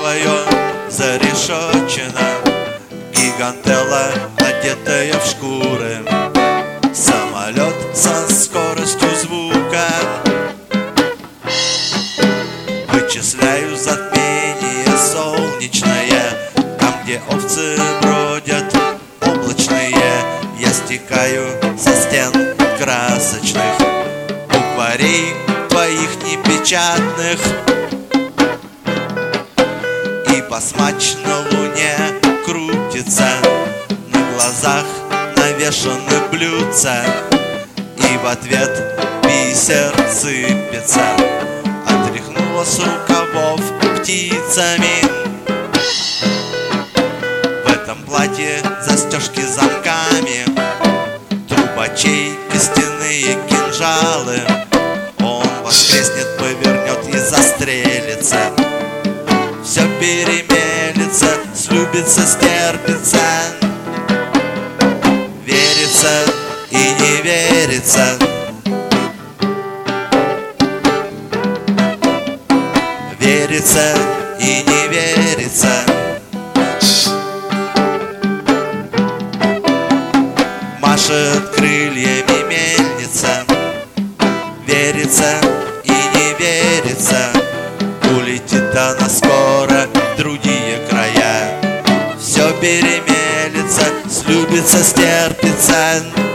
твое зарешочено. Гигантелла, одетая в шкуры, самолет со скоростью звука. Вычисляю затмение солнечное, там, где овцы бродят облачные. Я стекаю со стен красочных, букварей твоих непечатных. И басмач на луне крутится, на глазах навешаны блюдца, и в ответ бисер сыпется. Отряхнула с рукавов птицами. В этом платье застежки замками, трубачей костяные кинжалы. Он воскреснет, повернет и застрелится. Все перемелется, слюбится, стерпится. Верится и не верится. Верится и не верится. Машет крыльями мельница. Верится и не верится. Улетит она скоро в другие края. Все перемелется, слюбится, стерпится.